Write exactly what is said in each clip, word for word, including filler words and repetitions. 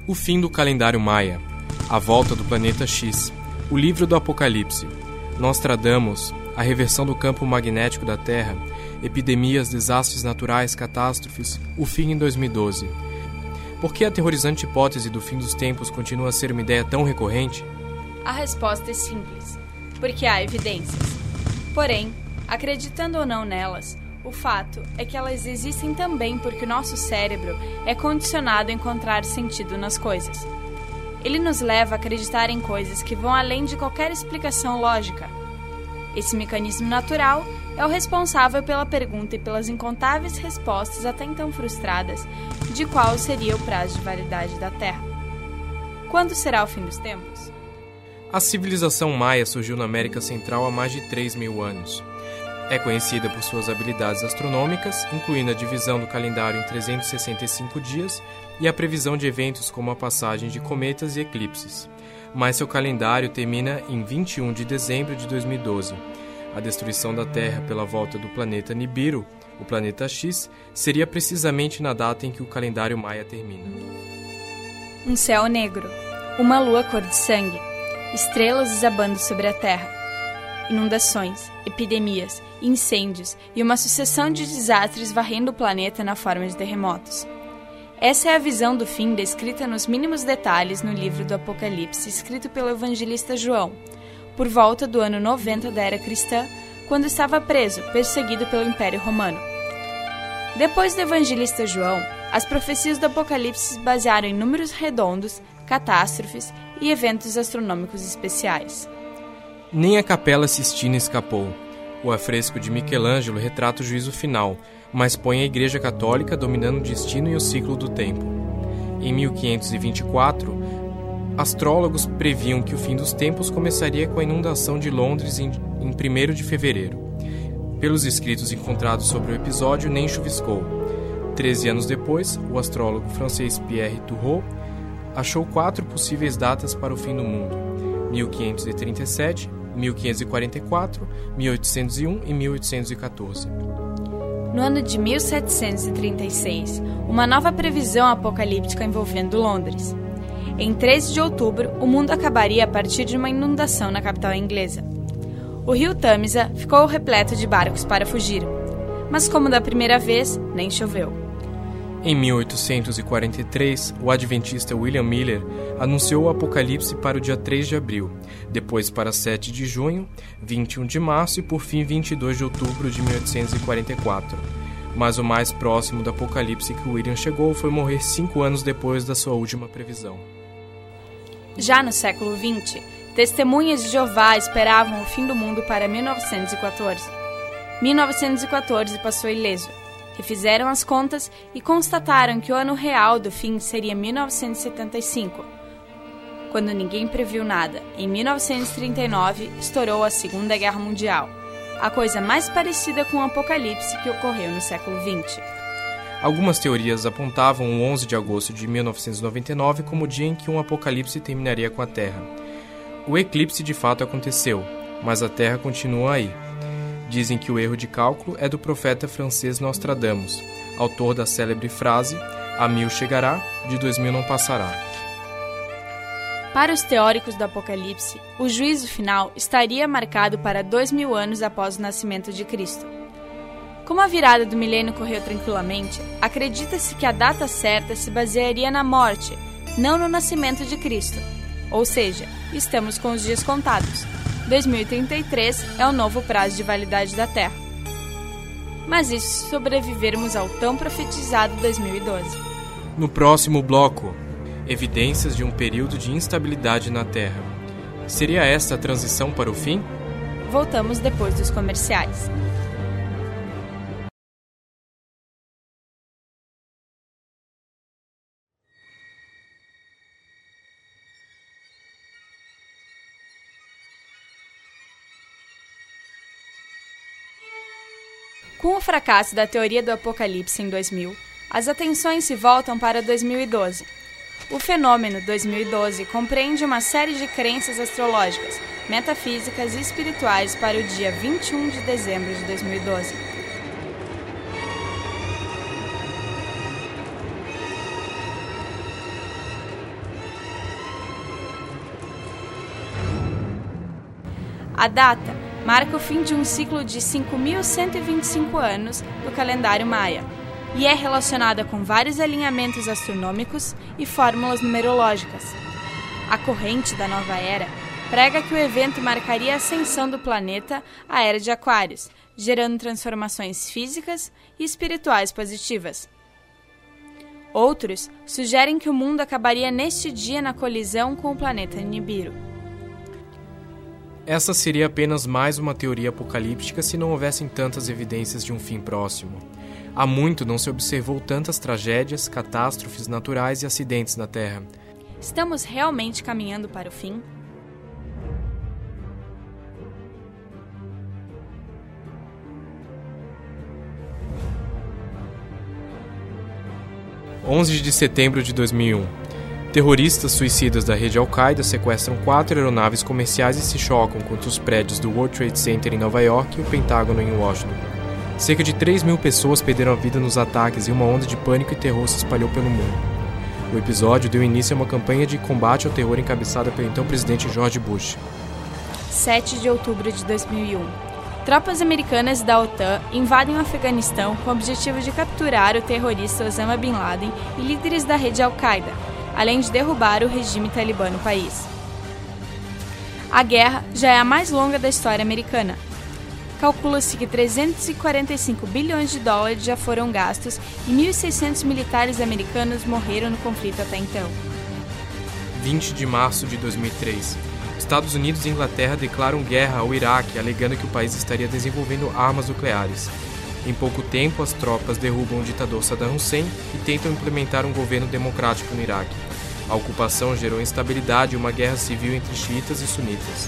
O fim do calendário maia, a volta do planeta X, o livro do Apocalipse, Nostradamus, a reversão do campo magnético da Terra, epidemias, desastres naturais, catástrofes, o fim em dois mil e doze. Por que a aterrorizante hipótese do fim dos tempos continua a ser uma ideia tão recorrente? A resposta é simples, porque há evidências. Porém, acreditando ou não nelas, o fato é que elas existem também porque o nosso cérebro é condicionado a encontrar sentido nas coisas. Ele nos leva a acreditar em coisas que vão além de qualquer explicação lógica. Esse mecanismo natural é o responsável pela pergunta e pelas incontáveis respostas até então frustradas de qual seria o prazo de validade da Terra. Quando será o fim dos tempos? A civilização maia surgiu na América Central há mais de três mil anos. É conhecida por suas habilidades astronômicas, incluindo a divisão do calendário em trezentos e sessenta e cinco dias e a previsão de eventos como a passagem de cometas e eclipses. Mas seu calendário termina em vinte e um de dezembro de dois mil e doze. A destruição da Terra pela volta do planeta Nibiru, o planeta X, seria precisamente na data em que o calendário maia termina. Um céu negro, uma lua cor de sangue, estrelas desabando sobre a Terra, inundações, epidemias, incêndios e uma sucessão de desastres varrendo o planeta na forma de terremotos. Essa é a visão do fim descrita nos mínimos detalhes no livro do Apocalipse, escrito pelo evangelista João, por volta do ano noventa da era cristã, quando estava preso, perseguido pelo Império Romano. Depois do evangelista João, as profecias do Apocalipse se basearam em números redondos, catástrofes e eventos astronômicos especiais. Nem a Capela Sistina escapou. O afresco de Michelangelo retrata o juízo final, mas põe a Igreja Católica dominando o destino e o ciclo do tempo. Em mil quinhentos e vinte e quatro, astrólogos previam que o fim dos tempos começaria com a inundação de Londres em, em primeiro de fevereiro. Pelos escritos encontrados sobre o episódio, nem chuviscou. Treze anos depois, o astrólogo francês Pierre Turreau achou quatro possíveis datas para o fim do mundo: mil quinhentos e trinta e sete, mil quinhentos e quarenta e quatro, mil oitocentos e um e mil oitocentos e quatorze. No ano de mil setecentos e trinta e seis, uma nova previsão apocalíptica envolvendo Londres. Em treze de outubro, o mundo acabaria a partir de uma inundação na capital inglesa. O rio Tâmisa ficou repleto de barcos para fugir, mas como da primeira vez, nem choveu. Em mil oitocentos e quarenta e três, o adventista William Miller anunciou o Apocalipse para o dia três de abril, depois para sete de junho, vinte e um de março e por fim vinte e dois de outubro de mil oitocentos e quarenta e quatro. Mas o mais próximo do Apocalipse que William chegou foi morrer cinco anos depois da sua última previsão. Já no século vinte, testemunhas de Jeová esperavam o fim do mundo para mil novecentos e quatorze. mil novecentos e quatorze passou ileso. Refizeram as contas e constataram que o ano real do fim seria mil novecentos e setenta e cinco. Quando ninguém previu nada, em mil novecentos e trinta e nove estourou a Segunda Guerra Mundial, a coisa mais parecida com o apocalipse que ocorreu no século vinte. Algumas teorias apontavam o onze de agosto de mil novecentos e noventa e nove como o dia em que um apocalipse terminaria com a Terra. O eclipse de fato aconteceu, mas a Terra continua aí. Dizem que o erro de cálculo é do profeta francês Nostradamus, autor da célebre frase "A mil chegará, de dois mil não passará". Para os teóricos do Apocalipse, o juízo final estaria marcado para dois mil anos após o nascimento de Cristo. Como a virada do milênio correu tranquilamente, acredita-se que a data certa se basearia na morte, não no nascimento de Cristo. Ou seja, estamos com os dias contados. dois mil e trinta e três é o novo prazo de validade da Terra. Mas isso se sobrevivermos ao tão profetizado dois mil e doze. No próximo bloco, evidências de um período de instabilidade na Terra. Seria esta a transição para o fim? Voltamos depois dos comerciais. Com o fracasso da teoria do Apocalipse em dois mil, as atenções se voltam para dois mil e doze. O fenômeno dois mil e doze compreende uma série de crenças astrológicas, metafísicas e espirituais para o dia vinte e um de dezembro de dois mil e doze. A data marca o fim de um ciclo de cinco mil cento e vinte e cinco anos do calendário maia e é relacionada com vários alinhamentos astronômicos e fórmulas numerológicas. A corrente da nova era prega que o evento marcaria a ascensão do planeta à era de Aquários, gerando transformações físicas e espirituais positivas. Outros sugerem que o mundo acabaria neste dia na colisão com o planeta Nibiru. Essa seria apenas mais uma teoria apocalíptica se não houvessem tantas evidências de um fim próximo. Há muito não se observou tantas tragédias, catástrofes naturais e acidentes na Terra. Estamos realmente caminhando para o fim? onze de setembro de dois mil e um. Terroristas suicidas da rede Al-Qaeda sequestram quatro aeronaves comerciais e se chocam contra os prédios do World Trade Center em Nova York e o Pentágono em Washington. Cerca de três mil pessoas perderam a vida nos ataques e uma onda de pânico e terror se espalhou pelo mundo. O episódio deu início a uma campanha de combate ao terror encabeçada pelo então presidente George Bush. sete de outubro de dois mil e um. Tropas americanas da OTAN invadem o Afeganistão com o objetivo de capturar o terrorista Osama Bin Laden e líderes da rede Al-Qaeda, além de derrubar o regime talibã no país. A guerra já é a mais longa da história americana. Calcula-se que trezentos e quarenta e cinco bilhões de dólares já foram gastos e mil e seiscentos militares americanos morreram no conflito até então. vinte de março de dois mil e três. Estados Unidos e Inglaterra declaram guerra ao Iraque, alegando que o país estaria desenvolvendo armas nucleares. Em pouco tempo, as tropas derrubam o ditador Saddam Hussein e tentam implementar um governo democrático no Iraque. A ocupação gerou instabilidade e uma guerra civil entre xiitas e sunitas.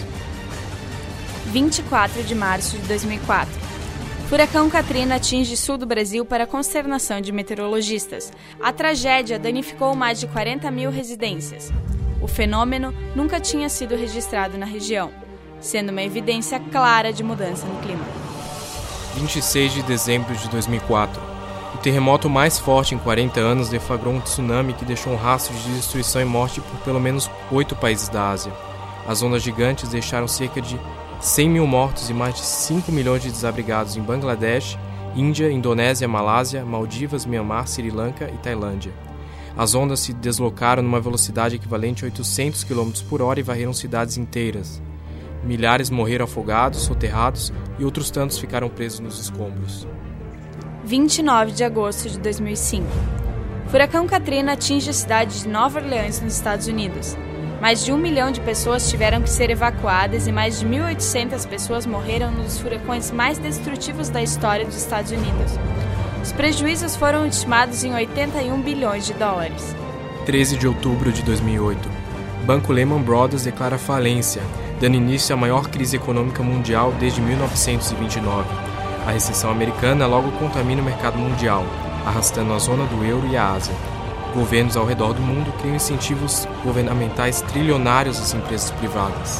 vinte e quatro de março de dois mil e quatro. Furacão Katrina atinge sul do Brasil para consternação de meteorologistas. A tragédia danificou mais de quarenta mil residências. O fenômeno nunca tinha sido registrado na região, sendo uma evidência clara de mudança no clima. vinte e seis de dezembro de dois mil e quatro. O terremoto mais forte em quarenta anos deflagrou um tsunami que deixou um rastro de destruição e morte por pelo menos oito países da Ásia. As ondas gigantes deixaram cerca de cem mil mortos e mais de cinco milhões de desabrigados em Bangladesh, Índia, Indonésia, Malásia, Maldivas, Mianmar, Sri Lanka e Tailândia. As ondas se deslocaram numa velocidade equivalente a oitocentos quilômetros por hora e varreram cidades inteiras. Milhares morreram afogados, soterrados e outros tantos ficaram presos nos escombros. vinte e nove de agosto de dois mil e cinco. Furacão Katrina atinge a cidade de Nova Orleans, nos Estados Unidos. Mais de um milhão de pessoas tiveram que ser evacuadas e mais de mil e oitocentas pessoas morreram nos dos furacões mais destrutivos da história dos Estados Unidos. Os prejuízos foram estimados em oitenta e um bilhões de dólares. treze de outubro de dois mil e oito. Banco Lehman Brothers declara falência, dando início à maior crise econômica mundial desde mil novecentos e vinte e nove. A recessão americana logo contamina o mercado mundial, arrastando a zona do euro e a Ásia. Governos ao redor do mundo criam incentivos governamentais trilionários às empresas privadas.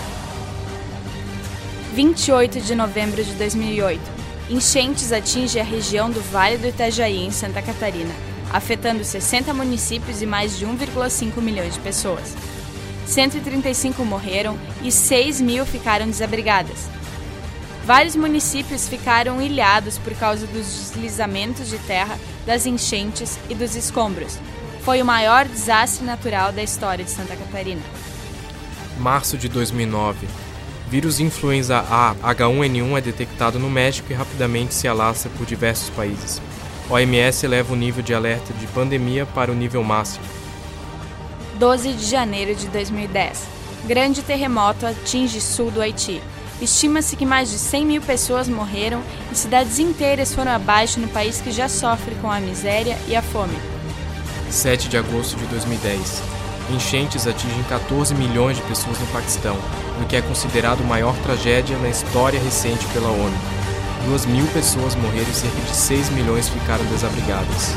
vinte e oito de novembro de dois mil e oito. Enchentes atingem a região do Vale do Itajaí, em Santa Catarina, afetando sessenta municípios e mais de um vírgula cinco milhões de pessoas. cento e trinta e cinco morreram e seis mil ficaram desabrigadas. Vários municípios ficaram ilhados por causa dos deslizamentos de terra, das enchentes e dos escombros. Foi o maior desastre natural da história de Santa Catarina. Março de dois mil e nove. Vírus influenza A H um N um é detectado no México e rapidamente se alastra por diversos países. O O M S eleva o nível de alerta de pandemia para o nível máximo. doze de janeiro de dois mil e dez. Grande terremoto atinge sul do Haiti. Estima-se que mais de cem mil pessoas morreram e cidades inteiras foram abaixo no país que já sofre com a miséria e a fome. sete de agosto de dois mil e dez. Enchentes atingem quatorze milhões de pessoas no Paquistão, no que é considerado a maior tragédia na história recente pela ONU. Duas mil pessoas morreram e cerca de seis milhões ficaram desabrigadas.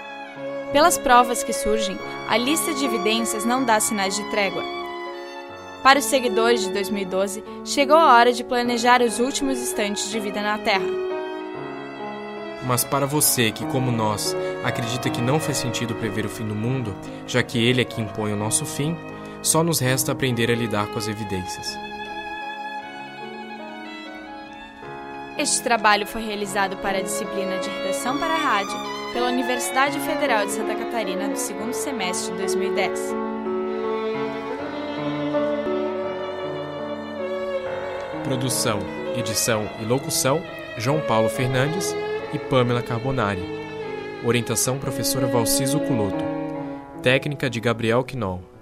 Pelas provas que surgem, a lista de evidências não dá sinais de trégua. Para os seguidores de dois mil e doze, chegou a hora de planejar os últimos instantes de vida na Terra. Mas para você que, como nós, acredita que não faz sentido prever o fim do mundo, já que ele é que impõe o nosso fim, só nos resta aprender a lidar com as evidências. Este trabalho foi realizado para a disciplina de Redação para a Rádio pela Universidade Federal de Santa Catarina do segundo semestre de dois mil e dez. Produção, edição e locução, João Paulo Fernandes e Pamela Carbonari. Orientação, professora Valciso Culoto. Técnica de Gabriel Quinol.